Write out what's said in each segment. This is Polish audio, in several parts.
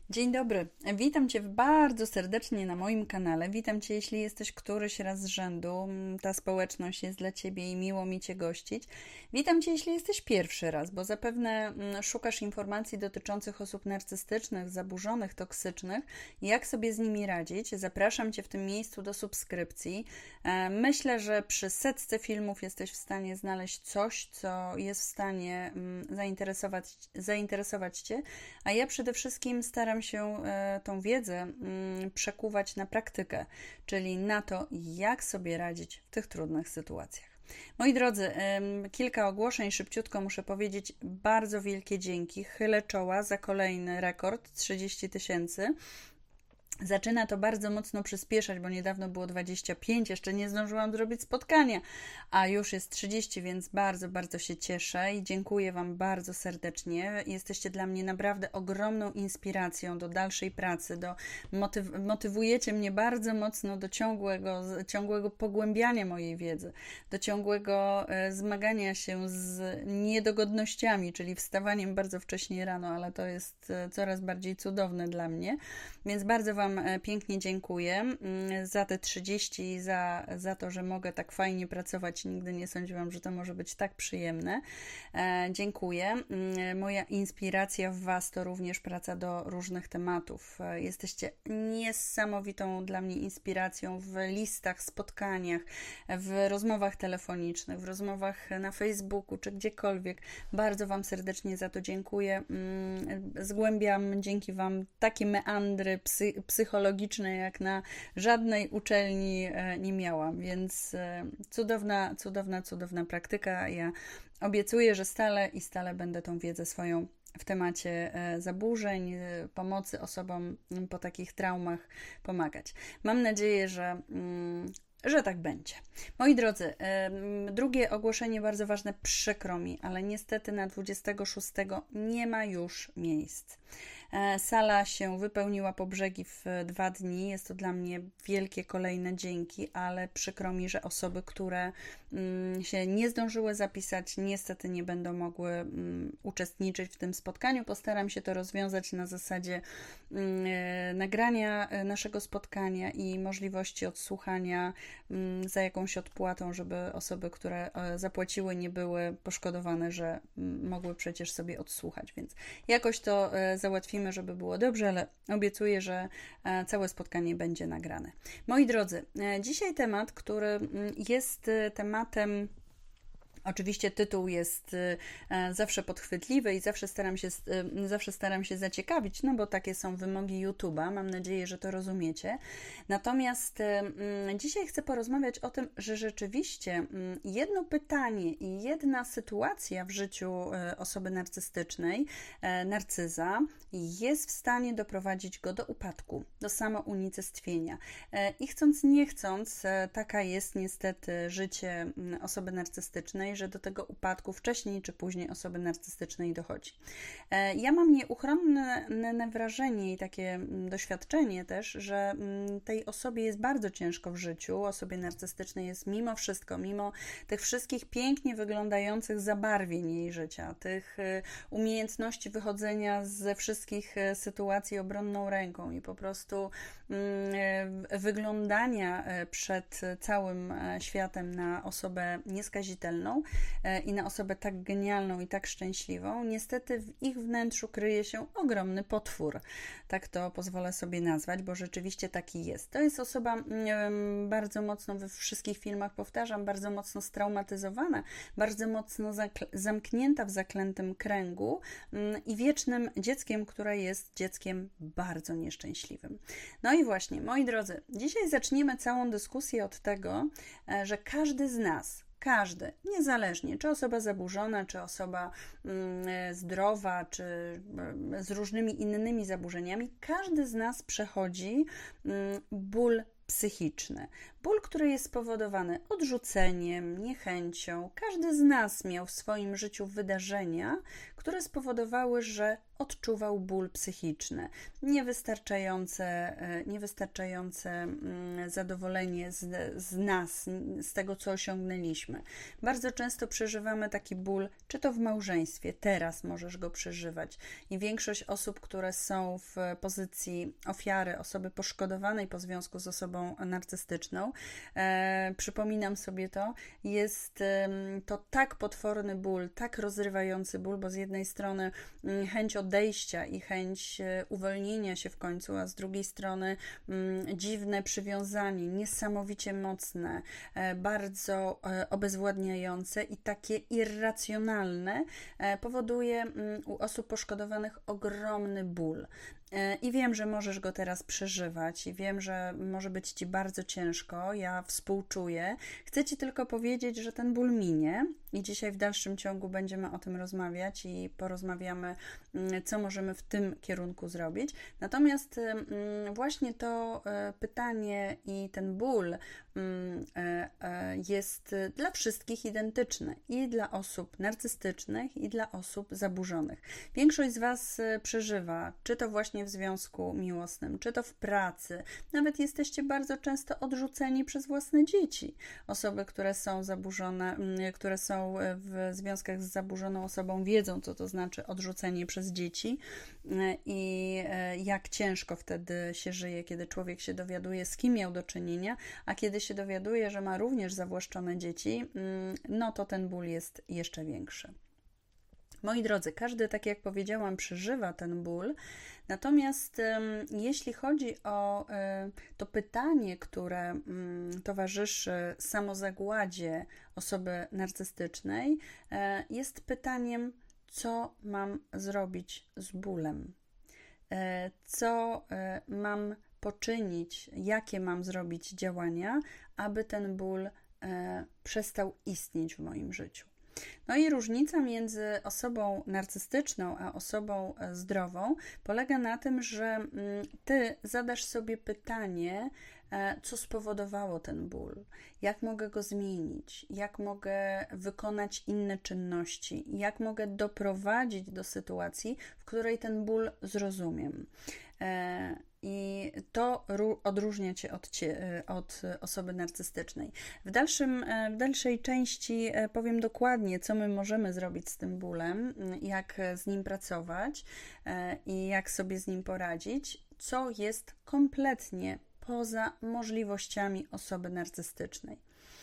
Dzień dobry, witam Cię bardzo serdecznie na moim kanale. Witam Cię, jeśli jesteś któryś raz z rzędu. Ta społeczność jest dla Ciebie i miło mi Cię gościć. Witam Cię, jeśli jesteś pierwszy raz, bo zapewne szukasz informacji dotyczących osób narcystycznych, zaburzonych, toksycznych, jak sobie z nimi radzić. Zapraszam Cię w tym miejscu do subskrypcji. Myślę, że przy setce filmów jesteś w stanie znaleźć coś, co jest w stanie zainteresować Cię, a ja przede wszystkim staram się tą wiedzę przekuwać na praktykę, czyli na to, jak sobie radzić w tych trudnych sytuacjach. Moi drodzy, kilka ogłoszeń, szybciutko muszę powiedzieć, bardzo wielkie dzięki, chylę czoła za kolejny rekord, 30 000. Zaczyna to bardzo mocno przyspieszać, bo niedawno było 25, jeszcze nie zdążyłam zrobić spotkania, a już jest 30, więc bardzo, bardzo się cieszę i dziękuję Wam bardzo serdecznie. Jesteście dla mnie naprawdę ogromną inspiracją do dalszej pracy, motywujecie mnie bardzo mocno do ciągłego pogłębiania mojej wiedzy, do ciągłego zmagania się z niedogodnościami, czyli wstawaniem bardzo wcześnie rano, ale to jest coraz bardziej cudowne dla mnie, więc bardzo Wam pięknie dziękuję za te 30, za to, że mogę tak fajnie pracować. Nigdy nie sądziłam, że to może być tak przyjemne. Dziękuję. Moja inspiracja w Was to również praca do różnych tematów. Jesteście niesamowitą dla mnie inspiracją w listach, spotkaniach, w rozmowach telefonicznych, w rozmowach na Facebooku czy gdziekolwiek. Bardzo Wam serdecznie za to dziękuję. Zgłębiam dzięki Wam takie meandry psychologiczne, jak na żadnej uczelni nie miałam, więc cudowna praktyka. Ja obiecuję, że stale i stale będę tą wiedzę swoją w temacie zaburzeń, pomocy osobom po takich traumach pomagać. Mam nadzieję, że tak będzie. Moi drodzy, drugie ogłoszenie bardzo ważne, przykro mi, ale niestety na 26 nie ma już miejsc. Sala się wypełniła po brzegi w 2 dni. Jest to dla mnie wielkie kolejne dzięki, ale przykro mi, że osoby, które się nie zdążyły zapisać, niestety nie będą mogły uczestniczyć w tym spotkaniu. Postaram się to rozwiązać na zasadzie nagrania naszego spotkania i możliwości odsłuchania za jakąś odpłatą, żeby osoby, które zapłaciły, nie były poszkodowane, że mogły przecież sobie odsłuchać, więc jakoś to załatwimy, żeby było dobrze, ale obiecuję, że całe spotkanie będzie nagrane. Moi drodzy, dzisiaj temat, który jest tematem. Oczywiście tytuł jest zawsze podchwytliwy i zawsze staram się zaciekawić, no bo takie są wymogi YouTube'a. Mam nadzieję, że to rozumiecie. Natomiast dzisiaj chcę porozmawiać o tym, że rzeczywiście jedno pytanie i jedna sytuacja w życiu osoby narcystycznej, narcyza, jest w stanie doprowadzić go do upadku, do samounicestwienia. I chcąc nie chcąc, taka jest niestety życie osoby narcystycznej, że do tego upadku wcześniej czy później osoby narcystycznej dochodzi. Ja mam nieuchronne wrażenie i takie doświadczenie też, że tej osobie jest bardzo ciężko w życiu, osobie narcystycznej jest mimo wszystko, mimo tych wszystkich pięknie wyglądających zabarwień jej życia, tych umiejętności wychodzenia ze wszystkich sytuacji obronną ręką i po prostu wyglądania przed całym światem na osobę nieskazitelną i na osobę tak genialną i tak szczęśliwą, niestety w ich wnętrzu kryje się ogromny potwór. Tak to pozwolę sobie nazwać, bo rzeczywiście taki jest. To jest osoba bardzo mocno, we wszystkich filmach powtarzam, bardzo mocno straumatyzowana, bardzo mocno zamknięta w zaklętym kręgu i wiecznym dzieckiem, które jest dzieckiem bardzo nieszczęśliwym. No i właśnie, moi drodzy, dzisiaj zaczniemy całą dyskusję od tego, że każdy z nas, niezależnie, czy osoba zaburzona, czy osoba zdrowa, czy z różnymi innymi zaburzeniami, każdy z nas przechodzi ból psychiczny. Ból, który jest spowodowany odrzuceniem, niechęcią. Każdy z nas miał w swoim życiu wydarzenia, które spowodowały, że odczuwał ból psychiczny, niewystarczające zadowolenie z nas, z tego, co osiągnęliśmy. Bardzo często przeżywamy taki ból, czy to w małżeństwie, teraz możesz go przeżywać. I większość osób, które są w pozycji ofiary, osoby poszkodowanej po związku z osobą narcystyczną, przypominam sobie to, jest to tak potworny ból, tak rozrywający ból, bo z jednej strony chęć odejścia i chęć uwolnienia się w końcu, a z drugiej strony dziwne przywiązanie, niesamowicie mocne, bardzo obezwładniające i takie irracjonalne, powoduje u osób poszkodowanych ogromny ból. I wiem, że możesz go teraz przeżywać i wiem, że może być Ci bardzo ciężko, ja współczuję. Chcę Ci tylko powiedzieć, że ten ból minie i dzisiaj w dalszym ciągu będziemy o tym rozmawiać i porozmawiamy, co możemy w tym kierunku zrobić. Natomiast właśnie to pytanie i ten ból jest dla wszystkich identyczny i dla osób narcystycznych i dla osób zaburzonych. Większość z Was przeżywa, czy to właśnie w związku miłosnym, czy to w pracy. Nawet jesteście bardzo często odrzuceni przez własne dzieci. Osoby, które są zaburzone, które są w związkach z zaburzoną osobą, wiedzą, co to znaczy odrzucenie przez dzieci i jak ciężko wtedy się żyje, kiedy człowiek się dowiaduje, z kim miał do czynienia, a kiedy się dowiaduje, że ma również zawłaszczone dzieci, no to ten ból jest jeszcze większy. Moi drodzy, każdy, tak jak powiedziałam, przeżywa ten ból, natomiast jeśli chodzi o to pytanie, które towarzyszy samozagładzie osoby narcystycznej, jest pytaniem, co mam zrobić z bólem, co mam poczynić, jakie mam zrobić działania, aby ten ból przestał istnieć w moim życiu. No i różnica między osobą narcystyczną a osobą zdrową polega na tym, że Ty zadasz sobie pytanie, co spowodowało ten ból, jak mogę go zmienić, jak mogę wykonać inne czynności, jak mogę doprowadzić do sytuacji, w której ten ból zrozumiem. I to odróżnia Cię od osoby narcystycznej. W dalszej części powiem dokładnie, co my możemy zrobić z tym bólem, jak z nim pracować i jak sobie z nim poradzić, co jest kompletnie poza możliwościami osoby narcystycznej.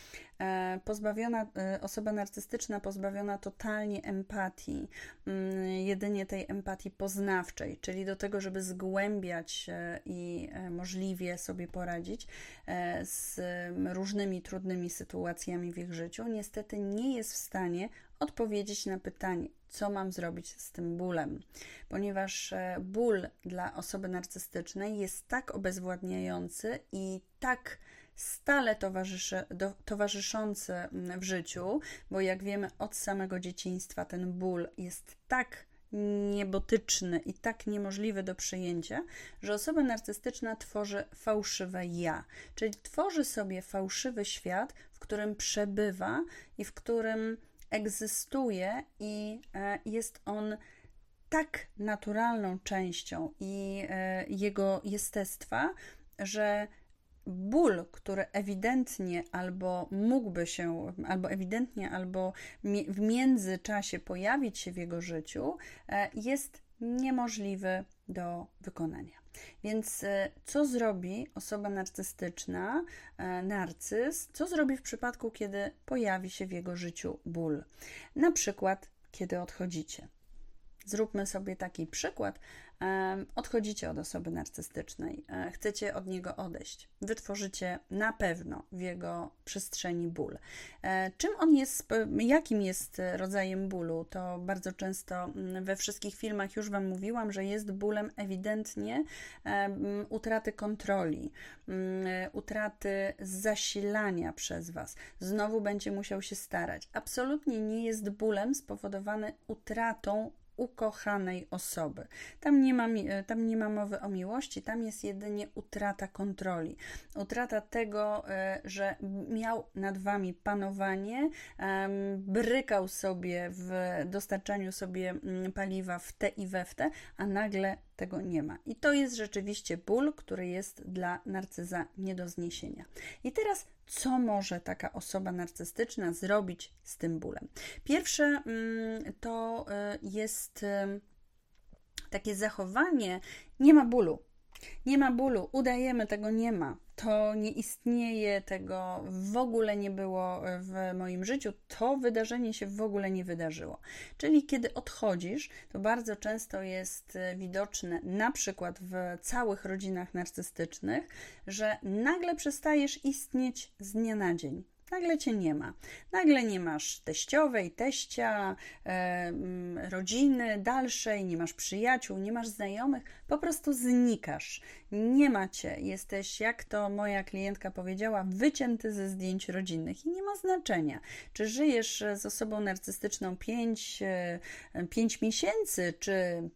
Osoba narcystyczna pozbawiona totalnie empatii, jedynie tej empatii poznawczej, czyli do tego, żeby zgłębiać i możliwie sobie poradzić z różnymi trudnymi sytuacjami w ich życiu, niestety nie jest w stanie odpowiedzieć na pytanie, co mam zrobić z tym bólem, ponieważ ból dla osoby narcystycznej jest tak obezwładniający i tak stale towarzyszący w życiu, bo jak wiemy od samego dzieciństwa ten ból jest tak niebotyczny i tak niemożliwy do przyjęcia, że osoba narcystyczna tworzy fałszywe ja, czyli tworzy sobie fałszywy świat, w którym przebywa i w którym egzystuje i jest on tak naturalną częścią i jego jestestwa, że ból, który ewidentnie albo mógłby się, albo ewidentnie, albo w międzyczasie pojawić się w jego życiu, jest niemożliwy do wykonania. Więc co zrobi osoba narcystyczna, narcyz, co zrobi w przypadku, kiedy pojawi się w jego życiu ból? Na przykład, kiedy odchodzicie. Zróbmy sobie taki przykład. Odchodzicie od osoby narcystycznej, chcecie od niego odejść. Wytworzycie na pewno w jego przestrzeni ból. Czym on jest, jakim jest rodzajem bólu? To bardzo często we wszystkich filmach już Wam mówiłam, że jest bólem ewidentnie utraty kontroli, utraty zasilania przez Was. Znowu będzie musiał się starać. Absolutnie nie jest bólem spowodowany utratą ukochanej osoby. Tam nie ma mowy o miłości, tam jest jedynie utrata kontroli. Utrata tego, że miał nad wami panowanie, brykał sobie w dostarczaniu sobie paliwa w te i we w te, a nagle tego nie ma. I to jest rzeczywiście ból, który jest dla narcyza nie do zniesienia. I teraz, co może taka osoba narcystyczna zrobić z tym bólem? Pierwsze to jest takie zachowanie, nie ma bólu. Nie ma bólu, udajemy, tego nie ma. To nie istnieje, tego w ogóle nie było w moim życiu, to wydarzenie się w ogóle nie wydarzyło. Czyli kiedy odchodzisz, to bardzo często jest widoczne, na przykład w całych rodzinach narcystycznych, że nagle przestajesz istnieć z dnia na dzień. Nagle cię nie ma. Nagle nie masz teściowej, teścia, rodziny dalszej, nie masz przyjaciół, nie masz znajomych, po prostu znikasz. Nie ma cię. Jesteś, jak to moja klientka powiedziała, wycięty ze zdjęć rodzinnych i nie ma znaczenia, czy żyjesz z osobą narcystyczną 5 miesięcy, czy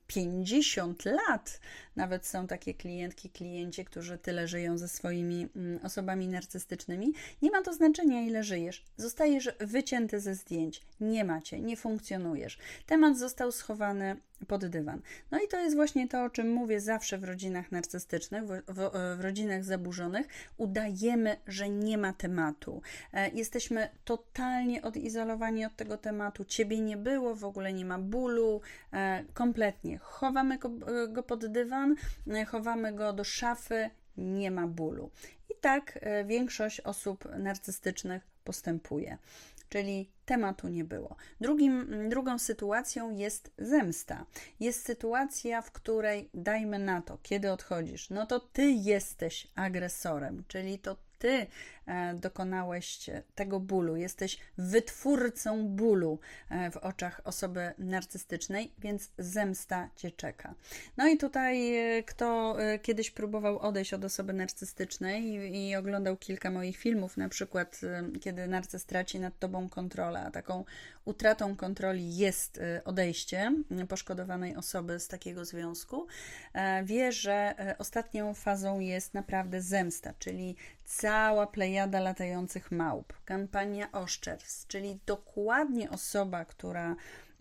50 lat. Nawet są takie klienci, którzy tyle żyją ze swoimi osobami narcystycznymi. Nie ma to znaczenia, ile żyjesz. Zostajesz wycięty ze zdjęć. Nie macie, nie funkcjonujesz. Temat został schowany pod dywan. No i to jest właśnie to, o czym mówię zawsze w rodzinach narcystycznych, w rodzinach zaburzonych. Udajemy, że nie ma tematu. Jesteśmy totalnie odizolowani od tego tematu. Ciebie nie było, w ogóle nie ma bólu. Kompletnie. Chowamy go pod dywan, chowamy go do szafy, nie ma bólu. I tak większość osób narcystycznych postępuje. Czyli tematu nie było. Drugą sytuacją jest zemsta. Jest sytuacja, w której, dajmy na to, kiedy odchodzisz, no to ty jesteś agresorem, czyli to ty dokonałeś tego bólu, jesteś wytwórcą bólu w oczach osoby narcystycznej, więc zemsta cię czeka. No i tutaj kto kiedyś próbował odejść od osoby narcystycznej i oglądał kilka moich filmów, na przykład kiedy narcyz traci nad tobą kontrolę, a taką utratą kontroli jest odejście poszkodowanej osoby z takiego związku, wie, że ostatnią fazą jest naprawdę zemsta, czyli cała plejada latających małp, kampania oszczerstw, czyli dokładnie osoba, która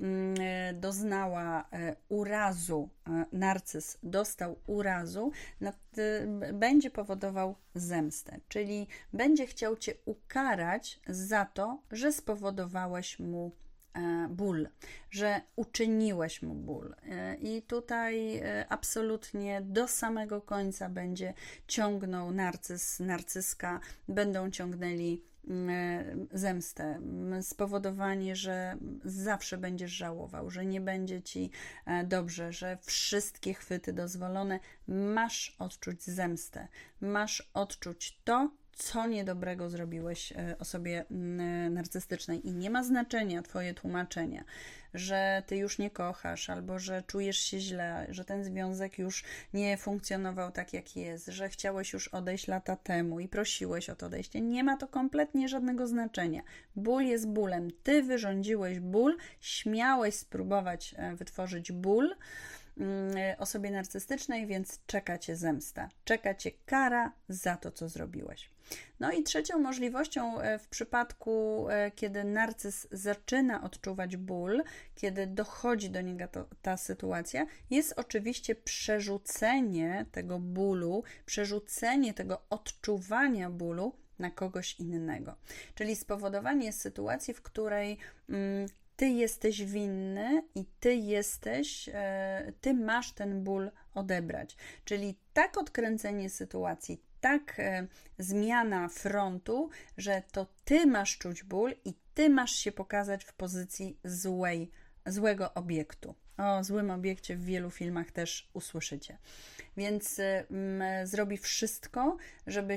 doznała urazu, narcyz dostał urazu, będzie powodował zemstę, czyli będzie chciał cię ukarać za to, że spowodowałeś mu ból, że uczyniłeś mu ból. I tutaj absolutnie do samego końca będzie ciągnął narcyzka, będą ciągnęli zemstę, spowodowanie, że zawsze będziesz żałował, że nie będzie ci dobrze, że wszystkie chwyty dozwolone, masz odczuć zemstę, masz odczuć to, co niedobrego zrobiłeś osobie narcystycznej i nie ma znaczenia twoje tłumaczenia, że ty już nie kochasz, albo że czujesz się źle, że ten związek już nie funkcjonował tak, jak jest, że chciałeś już odejść lata temu i prosiłeś o to odejście. Nie ma to kompletnie żadnego znaczenia. Ból jest bólem. Ty wyrządziłeś ból, śmiałeś spróbować wytworzyć ból osobie narcystycznej, więc czeka cię zemsta, czeka cię kara za to, co zrobiłeś. No i trzecią możliwością w przypadku, kiedy narcyz zaczyna odczuwać ból, kiedy dochodzi do niego ta sytuacja, jest oczywiście przerzucenie tego bólu, przerzucenie tego odczuwania bólu na kogoś innego. Czyli spowodowanie sytuacji, w której ty jesteś winny i ty masz ten ból odebrać. Czyli tak odkręcenie sytuacji, tak zmiana frontu, że to ty masz czuć ból i ty masz się pokazać w pozycji złego obiektu. O złym obiekcie w wielu filmach też usłyszycie. Więc zrobi wszystko, żebyś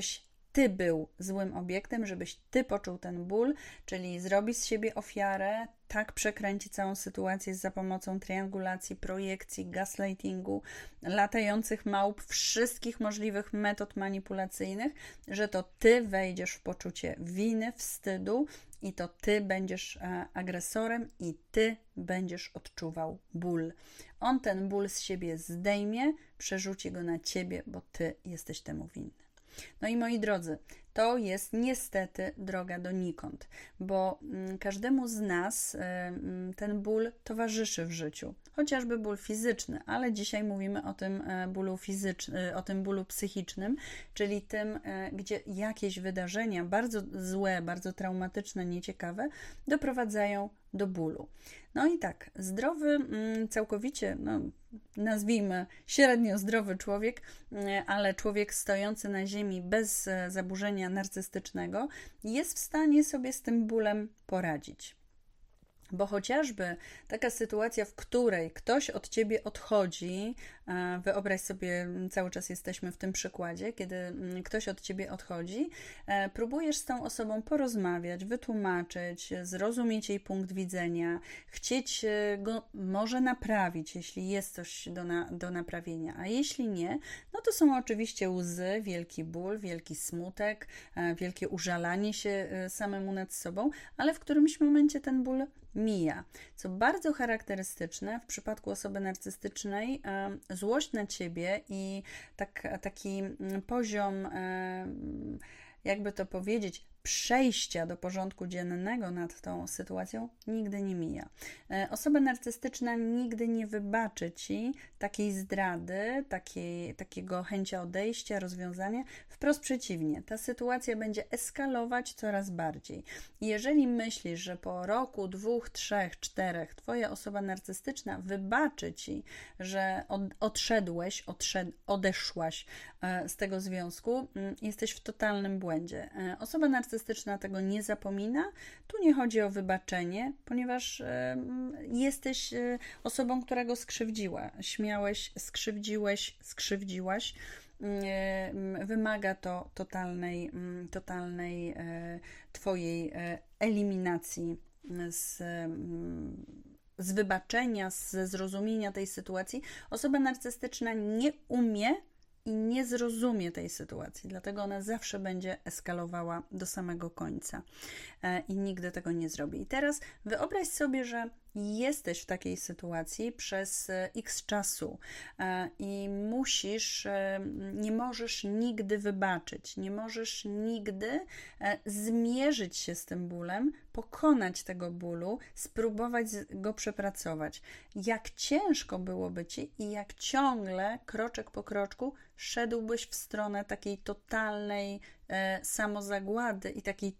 Ty był złym obiektem, żebyś Ty poczuł ten ból, czyli zrobić z siebie ofiarę, tak przekręci całą sytuację za pomocą triangulacji, projekcji, gaslightingu, latających małp, wszystkich możliwych metod manipulacyjnych, że to Ty wejdziesz w poczucie winy, wstydu i to Ty będziesz agresorem i Ty będziesz odczuwał ból. On ten ból z siebie zdejmie, przerzuci go na Ciebie, bo Ty jesteś temu winny. No i moi drodzy, to jest niestety droga donikąd, bo każdemu z nas ten ból towarzyszy w życiu, chociażby ból fizyczny, ale dzisiaj mówimy o tym bólu o tym bólu psychicznym, czyli tym, gdzie jakieś wydarzenia bardzo złe, bardzo traumatyczne, nieciekawe doprowadzają do bólu. No i tak, zdrowy, całkowicie, nazwijmy średnio zdrowy człowiek, ale człowiek stojący na ziemi bez zaburzenia narcystycznego jest w stanie sobie z tym bólem poradzić. Bo chociażby taka sytuacja, w której ktoś od Ciebie odchodzi, wyobraź sobie, cały czas jesteśmy w tym przykładzie, kiedy ktoś od Ciebie odchodzi, próbujesz z tą osobą porozmawiać, wytłumaczyć, zrozumieć jej punkt widzenia, chcieć go może naprawić, jeśli jest coś do naprawienia, a jeśli nie, no to są oczywiście łzy, wielki ból, wielki smutek, wielkie użalanie się samemu nad sobą, ale w którymś momencie ten ból mija. Co bardzo charakterystyczne w przypadku osoby narcystycznej, złość na Ciebie i taki poziom, jakby to powiedzieć, przejścia do porządku dziennego nad tą sytuacją nigdy nie mija. Osoba narcystyczna nigdy nie wybaczy Ci takiej zdrady, takiego chęcia odejścia, rozwiązania. Wprost przeciwnie, ta sytuacja będzie eskalować coraz bardziej. I jeżeli myślisz, że po roku, 2, 3, 4 Twoja osoba narcystyczna wybaczy Ci, że odeszłaś z tego związku, jesteś w totalnym błędzie. Osoba narcystyczna tego nie zapomina. Tu nie chodzi o wybaczenie, ponieważ jesteś osobą, która go skrzywdziła. Śmiałeś, skrzywdziłaś. Wymaga to totalnej Twojej eliminacji z wybaczenia, ze zrozumienia tej sytuacji. Osoba narcystyczna nie umie i nie zrozumie tej sytuacji, dlatego ona zawsze będzie eskalowała do samego końca i nigdy tego nie zrobi. I teraz wyobraź sobie, że jesteś w takiej sytuacji przez x czasu i nie możesz nigdy wybaczyć, nie możesz nigdy zmierzyć się z tym bólem, pokonać tego bólu, spróbować go przepracować. Jak ciężko byłoby Ci i jak ciągle, kroczek po kroczku, szedłbyś w stronę takiej totalnej samozagłady i takiej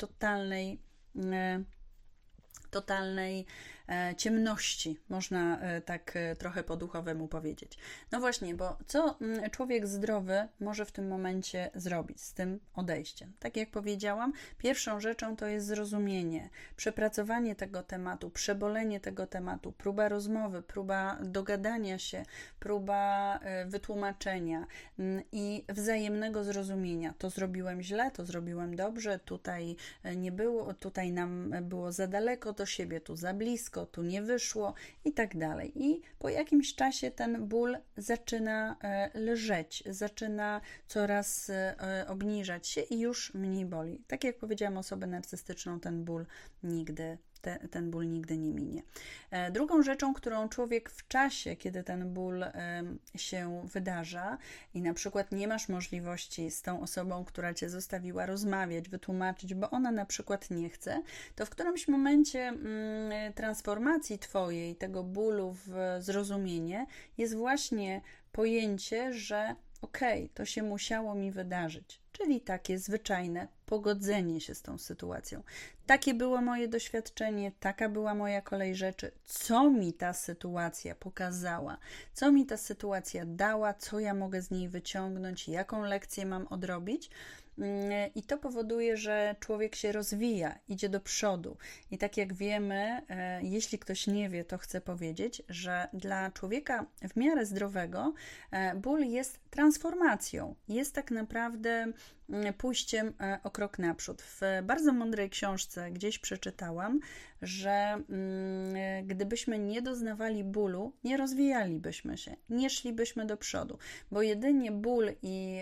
totalnej ciemności, można tak trochę po duchowemu powiedzieć. No właśnie, bo co człowiek zdrowy może w tym momencie zrobić z tym odejściem? Tak jak powiedziałam, pierwszą rzeczą to jest zrozumienie, przepracowanie tego tematu, przebolenie tego tematu, próba rozmowy, próba dogadania się, próba wytłumaczenia i wzajemnego zrozumienia. To zrobiłem źle, to zrobiłem dobrze, tutaj nie było, tutaj nam było za daleko do siebie, tu za blisko, tu nie wyszło i tak dalej. I po jakimś czasie ten ból zaczyna lżeć, zaczyna coraz obniżać się i już mniej boli. Tak jak powiedziałam, osobę narcystyczną ten ból nigdy nie minie. Drugą rzeczą, którą człowiek w czasie, kiedy ten ból się wydarza i na przykład nie masz możliwości z tą osobą, która Cię zostawiła, rozmawiać, wytłumaczyć, bo ona na przykład nie chce, to w którymś momencie transformacji Twojej, tego bólu w zrozumienie jest właśnie pojęcie, że okej, to się musiało mi wydarzyć, czyli takie zwyczajne pogodzenie się z tą sytuacją. Takie było moje doświadczenie, taka była moja kolej rzeczy. Co mi ta sytuacja pokazała? Co mi ta sytuacja dała? Co ja mogę z niej wyciągnąć? Jaką lekcję mam odrobić? I to powoduje, że człowiek się rozwija, idzie do przodu. I tak jak wiemy, jeśli ktoś nie wie, to chcę powiedzieć, że dla człowieka w miarę zdrowego ból jest transformacją. Jest tak naprawdę pójściem o krok naprzód. W bardzo mądrej książce gdzieś przeczytałam, że gdybyśmy nie doznawali bólu, nie rozwijalibyśmy się, nie szlibyśmy do przodu, bo jedynie ból i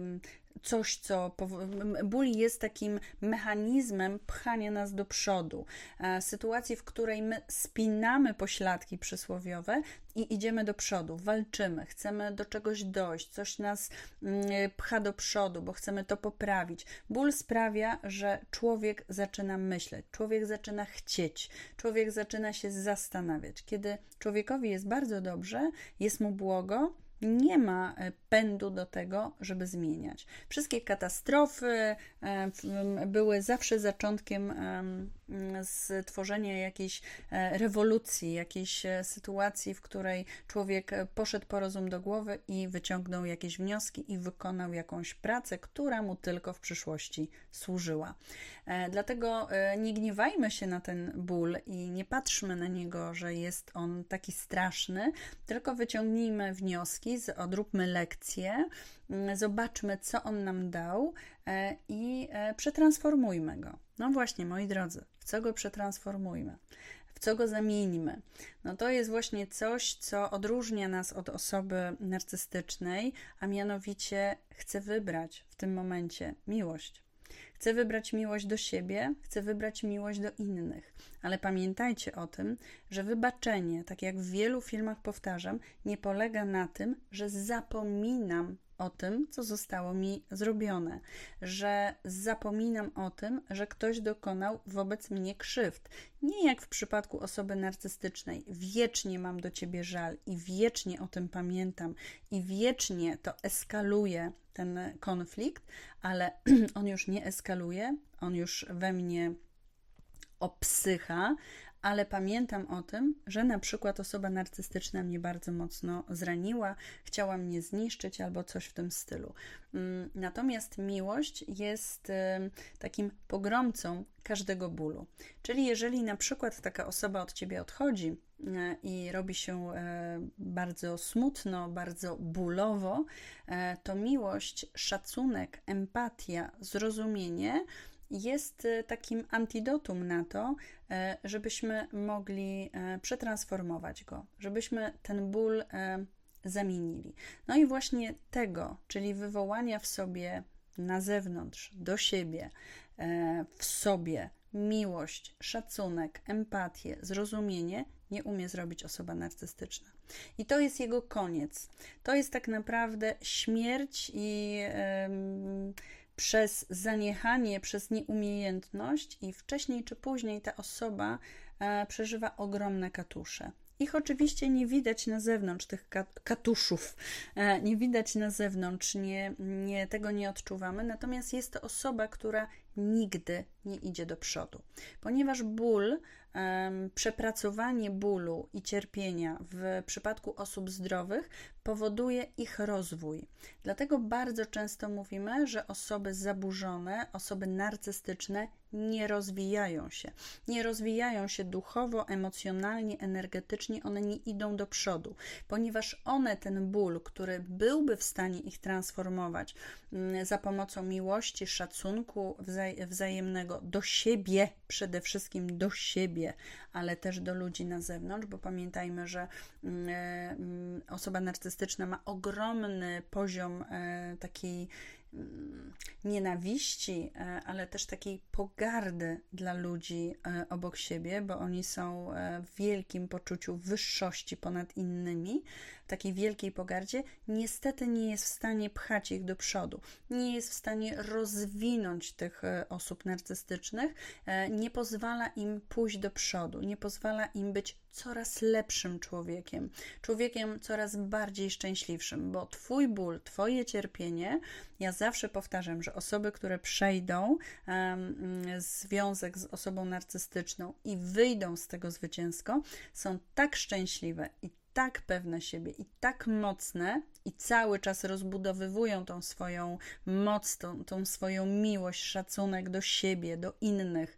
coś, ból jest takim mechanizmem pchania nas do przodu. Sytuacji, w której my spinamy pośladki przysłowiowe i idziemy do przodu, walczymy, chcemy do czegoś dojść, coś nas pcha do przodu, bo chcemy to poprawić. Ból sprawia, że człowiek zaczyna myśleć, człowiek zaczyna chcieć, człowiek zaczyna się zastanawiać. Kiedy człowiekowi jest bardzo dobrze, jest mu błogo, nie ma pędu do tego, żeby zmieniać. Wszystkie katastrofy były zawsze zaczątkiem stworzenia jakiejś rewolucji, jakiejś sytuacji, w której człowiek poszedł po rozum do głowy i wyciągnął jakieś wnioski i wykonał jakąś pracę, która mu tylko w przyszłości służyła. Dlatego nie gniewajmy się na ten ból i nie patrzmy na niego, że jest on taki straszny, tylko wyciągnijmy wnioski, odróbmy lekcje, zobaczmy, co on nam dał i przetransformujmy go. No właśnie, moi drodzy, w co go przetransformujmy? W co go zamieńmy? No to jest właśnie coś, co odróżnia nas od osoby narcystycznej, a mianowicie chcę wybrać w tym momencie miłość. Chcę wybrać miłość do siebie, chcę wybrać miłość do innych. Ale pamiętajcie o tym, że wybaczenie, tak jak w wielu filmach powtarzam, nie polega na tym, że zapominam o tym, co zostało mi zrobione, że zapominam o tym, że ktoś dokonał wobec mnie krzywd. Nie jak w przypadku osoby narcystycznej. Wiecznie mam do ciebie żal i wiecznie o tym pamiętam i wiecznie to eskaluje ten konflikt, ale on już nie eskaluje, on już we mnie obsycha, ale pamiętam o tym, że na przykład osoba narcystyczna mnie bardzo mocno zraniła, chciała mnie zniszczyć albo coś w tym stylu. Natomiast miłość jest takim pogromcą każdego bólu. Czyli jeżeli na przykład taka osoba od ciebie odchodzi i robi się bardzo smutno, bardzo bólowo, to miłość, szacunek, empatia, zrozumienie jest takim antidotum na to, żebyśmy mogli przetransformować go, żebyśmy ten ból zamienili. No i właśnie tego, czyli wywołania w sobie na zewnątrz, do siebie, w sobie miłość, szacunek, empatię, zrozumienie, nie umie zrobić osoba narcystyczna. I to jest jego koniec. To jest tak naprawdę śmierć i przez zaniechanie, przez nieumiejętność i wcześniej czy później ta osoba przeżywa ogromne katusze. Ich oczywiście nie widać na zewnątrz, tych katuszów, nie widać na zewnątrz, tego nie odczuwamy, natomiast jest to osoba, która nigdy nie idzie do przodu, ponieważ ból, przepracowanie bólu i cierpienia w przypadku osób zdrowych powoduje ich rozwój. Dlatego bardzo często mówimy, że osoby zaburzone, osoby narcystyczne nie rozwijają się. Nie rozwijają się duchowo, emocjonalnie, energetycznie, one nie idą do przodu, ponieważ one ten ból, który byłby w stanie ich transformować za pomocą miłości, szacunku wzajemnego do siebie, przede wszystkim do siebie, ale też do ludzi na zewnątrz, bo pamiętajmy, że osoba narcystyczna ma ogromny poziom takiej nienawiści, ale też takiej pogardy dla ludzi obok siebie, bo oni są w wielkim poczuciu wyższości ponad innymi, w takiej wielkiej pogardzie, niestety nie jest w stanie pchać ich do przodu, nie jest w stanie rozwinąć tych osób narcystycznych, nie pozwala im pójść do przodu, nie pozwala im być coraz lepszym człowiekiem coraz bardziej szczęśliwszym, bo twój ból, twoje cierpienie, ja zawsze powtarzam, że osoby, które przejdą związek z osobą narcystyczną i wyjdą z tego zwycięsko, są tak szczęśliwe i tak pewne siebie i tak mocne i cały czas rozbudowywują tą swoją moc, tą swoją miłość, szacunek do siebie, do innych,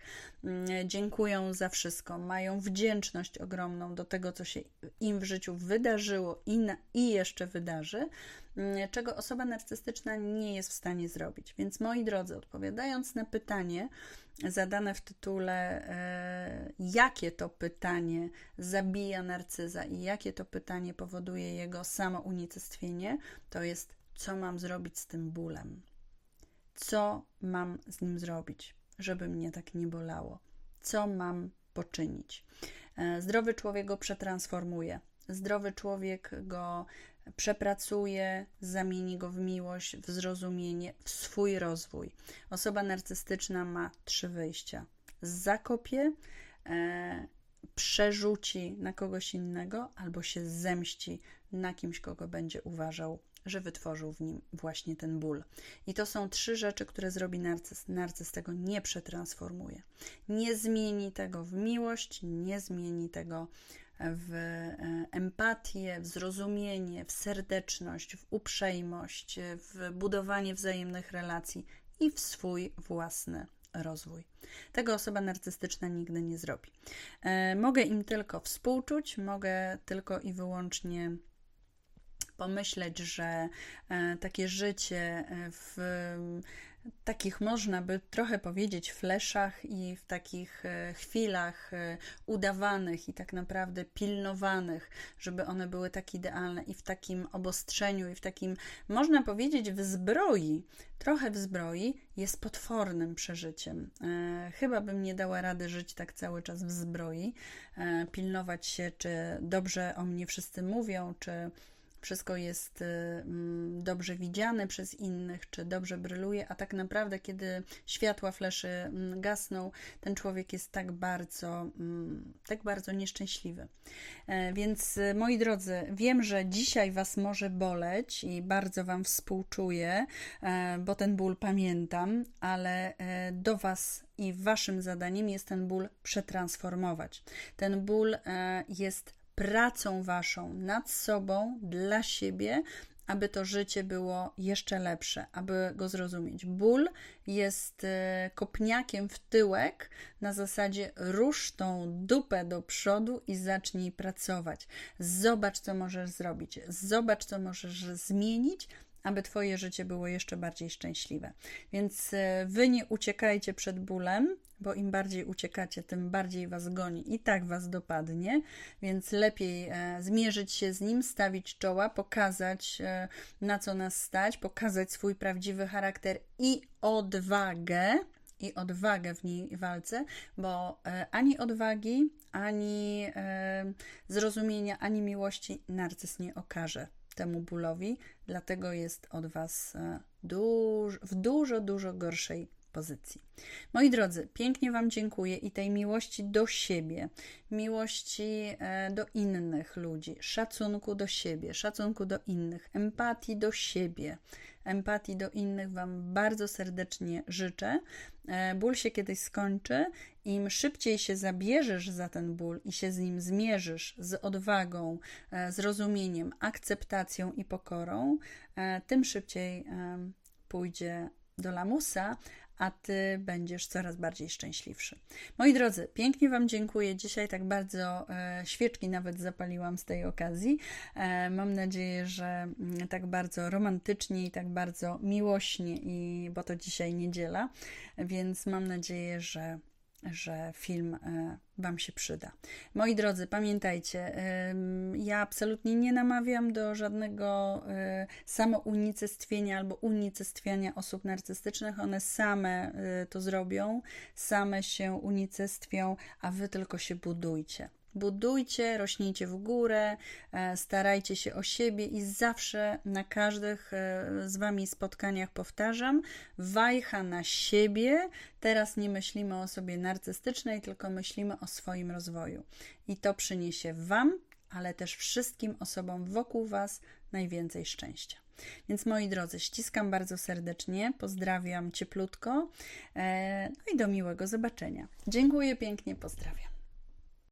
dziękują za wszystko, mają wdzięczność ogromną do tego, co się im w życiu wydarzyło i jeszcze wydarzy, czego osoba narcystyczna nie jest w stanie zrobić. Więc moi drodzy, odpowiadając na pytanie zadane w tytule, jakie to pytanie zabija narcyza i jakie to pytanie powoduje jego samounicestwienie, to jest, co mam zrobić z tym bólem? Co mam z nim zrobić, żeby mnie tak nie bolało? Co mam poczynić? Zdrowy człowiek go przetransformuje. Zdrowy człowiek go przepracuje, zamieni go w miłość, w zrozumienie, w swój rozwój. Osoba narcystyczna ma 3 wyjścia. Zakopie, przerzuci na kogoś innego albo się zemści na kimś, kogo będzie uważał, że wytworzył w nim właśnie ten ból. I to są 3 rzeczy, które zrobi narcyz. Narcyz tego nie przetransformuje. Nie zmieni tego w miłość, nie zmieni tego w empatię, w zrozumienie, w serdeczność, w uprzejmość, w budowanie wzajemnych relacji i w swój własny rozwój. Tego osoba narcystyczna nigdy nie zrobi. Mogę im tylko współczuć, mogę tylko i wyłącznie pomyśleć, że takie życie w takich, można by trochę powiedzieć, fleszach i w takich chwilach udawanych i tak naprawdę pilnowanych, żeby one były tak idealne i w takim obostrzeniu i w takim, można powiedzieć, w zbroi, trochę w zbroi, jest potwornym przeżyciem. Chyba bym nie dała rady żyć tak cały czas w zbroi, pilnować się, czy dobrze o mnie wszyscy mówią, czy wszystko jest dobrze widziane przez innych, czy dobrze bryluje, a tak naprawdę, kiedy światła fleszy gasną, ten człowiek jest tak bardzo nieszczęśliwy. Więc moi drodzy, wiem, że dzisiaj Was może boleć i bardzo Wam współczuję, bo ten ból pamiętam, ale do Was i Waszym zadaniem jest ten ból przetransformować. Ten ból jest pracą Waszą nad sobą, dla siebie, aby to życie było jeszcze lepsze, aby go zrozumieć. Ból jest kopniakiem w tyłek na zasadzie rusz tą dupę do przodu i zacznij pracować. Zobacz, co możesz zrobić. Zobacz, co możesz zmienić, aby Twoje życie było jeszcze bardziej szczęśliwe. Więc Wy nie uciekajcie przed bólem, bo im bardziej uciekacie, tym bardziej Was goni i tak Was dopadnie, więc lepiej zmierzyć się z nim, stawić czoła, pokazać, na co nas stać, pokazać swój prawdziwy charakter i odwagę w niej walce, bo ani odwagi, ani zrozumienia, ani miłości narcyz nie okaże temu bólowi, dlatego jest od Was w dużo gorszej pozycji. Moi drodzy, pięknie Wam dziękuję i tej miłości do siebie, miłości do innych ludzi, szacunku do siebie, szacunku do innych, empatii do siebie, empatii do innych Wam bardzo serdecznie życzę. Ból się kiedyś skończy. Im szybciej się zabierzesz za ten ból i się z nim zmierzysz z odwagą, zrozumieniem, akceptacją i pokorą, tym szybciej pójdzie do lamusa, a Ty będziesz coraz bardziej szczęśliwszy. Moi drodzy, pięknie Wam dziękuję. Dzisiaj tak bardzo świeczki nawet zapaliłam z tej okazji. Mam nadzieję, że tak bardzo romantycznie i tak bardzo miłośnie, bo to dzisiaj niedziela, więc mam nadzieję, że film Wam się przyda. Moi drodzy, pamiętajcie, ja absolutnie nie namawiam do żadnego samounicestwienia albo unicestwiania osób narcystycznych. One same to zrobią, same się unicestwią, a Wy tylko się budujcie. Budujcie, rośnijcie w górę, starajcie się o siebie i zawsze na każdych z Wami spotkaniach powtarzam, wajcha na siebie. Teraz nie myślimy o osobie narcystycznej, tylko myślimy o swoim rozwoju. I to przyniesie Wam, ale też wszystkim osobom wokół Was najwięcej szczęścia. Więc moi drodzy, ściskam bardzo serdecznie, pozdrawiam cieplutko, no i do miłego zobaczenia. Dziękuję pięknie, pozdrawiam.